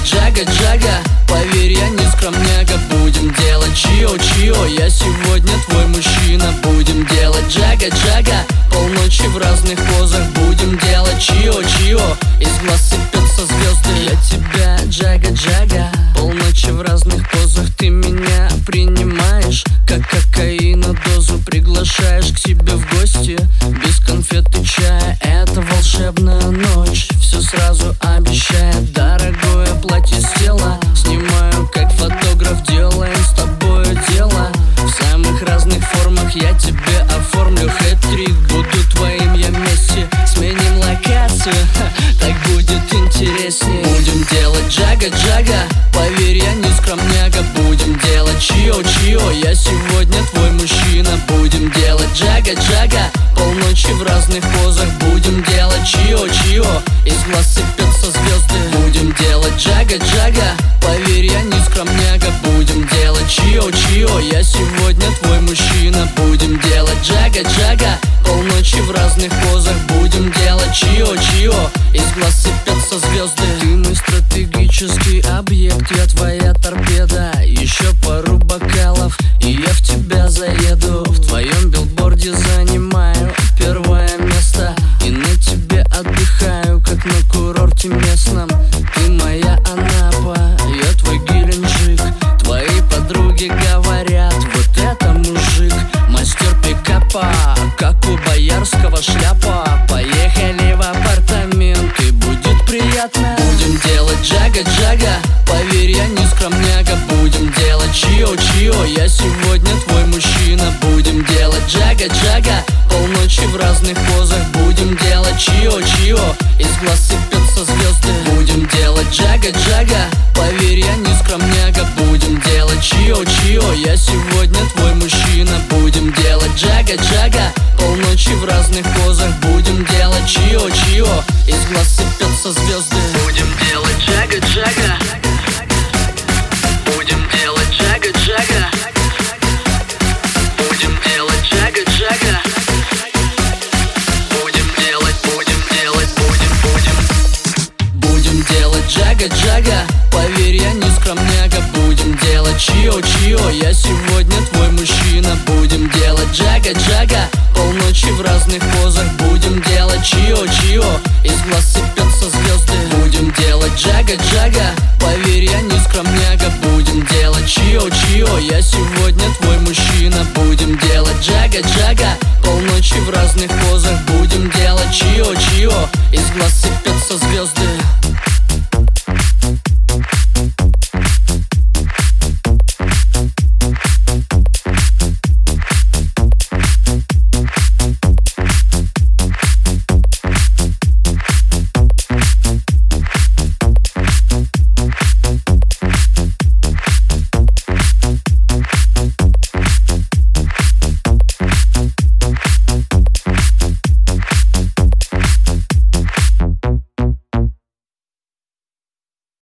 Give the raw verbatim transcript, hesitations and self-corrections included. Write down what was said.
джага-джага. Поверь, я не скромняга. Будем делать чио-чио, я сегодня твой мужчина. Будем делать джага-джага, полночи в разных позах. Будем делать чио-чио, из глаз сыпятся звезды. Я тебя джага-джага, полночи в разных позах. Ты меня принимаешь, как кокаина дозу. Приглашаешь к себе в гости, без конфет и чая. Это волшебная ночь, все сразу обещает. Дорогое платье с тела, снимаю как фотограф. Делаем с тобой дело в самых разных формах. Я тебе оформлю хэт-трик, буду твоим я Месси. Сменим локацию, ха, так будет интереснее. Будем делать джага-джага, поверь, я не скромняга. Будем делать чио-чио, я сегодня твой мужчина. Будем делать джага-джага, полночи в разных позах. Будем делать чио-чио, из глаз сыпятся звезды. Будем делать джага-джага, поверь, я не скромняга. Будем делать чио-чио, я сегодня твой мужчина. Будем делать джага-джага, полночи в разных позах. Будем делать чио-чио, из глаз сыпятся звезды. Ты мой стратегический объект, я твоя торпеда. Еще пару бокалов, и я в тебя заеду. В твоем билборде занимаю первое место, и на тебе отдыхаю, как на курорте местном. Ты моя Анапа, я твой Геленджик. Твои подруги говорят, вот это мужик, мастер пикапа, как у Боярского шляпа. Поехали в апартаменты, будет приятно. Будем делать джага-джага, поверь, я не скромняга. Будем делать чио-чио, я сегодня твой мужчина. Будем делать джага-джага, полночи в разных позах. Будем делать чио-чио, из глаз сыпятся звезды. Будем делать джага-джага, поверь, я не скромняга. Будем делать чио-чио, я сегодня твой мужчина. Будем делать джага-джага, полночи в разных позах. Будем делать чио-чио, из глаз сыпятся звезды. Будем делать джага-джага, будем делать джага-джага, будем делать джага-джага. Будем делать, будем делать, будем, будем. Будем делать джага-джага, поверь, я не скромняга. Будем делать чио-чио, я сегодня твой мужчина. Будем делать джага-джага, полночи в разных позах. Будем делать чио-чио, из глаз сыпятся звезды. Будем делать джага-джага, поверь, я не скромняга. Будем делать чио-чио, я сегодня твой мужчина. Будем делать джага-джага, полночи в разных позах. Будем делать чио-чио, из глаз сыпятся звезды.